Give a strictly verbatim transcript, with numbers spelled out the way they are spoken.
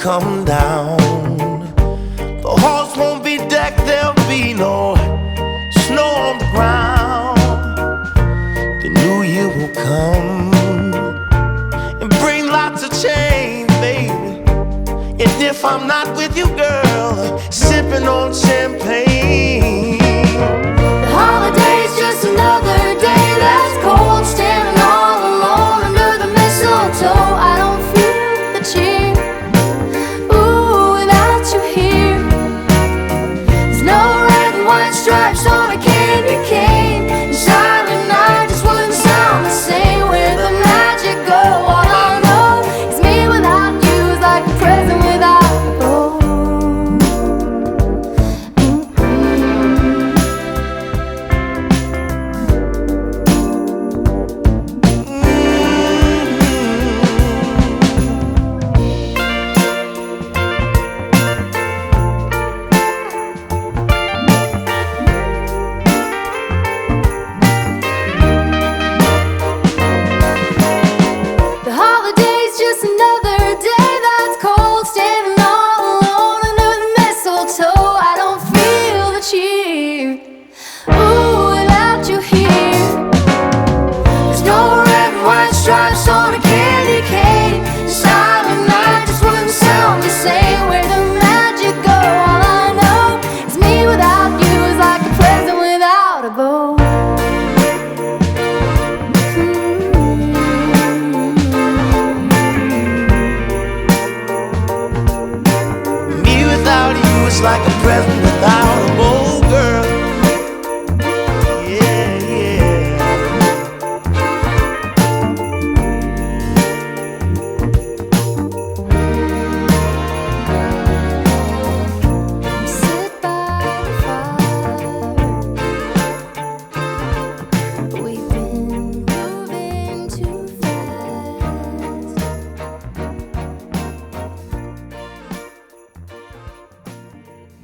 come down. The halls won't be decked, there'll be no snow on the ground. The new year will come and bring lots of change, baby. And if I'm not with you, girl, sipping on champagne. The holiday's just another day that's cold, standing all alone under the mistletoe. I don't feel the cheer, ooh, without you here. There's no red and white stripes on a candy cane, and silent night just wouldn't sound the same. Where'd the magic go? All I know is me without you is like a present without a bow. Just another day that's cold, standing all alone under the mistletoe. I don't feel the cheer, ooh, without you here. There's no red and white stripes on a candy cane. Silent night just wouldn't sound the same. Where'd the magic go? All I know is me without you is like a present without a bow. It's like a present without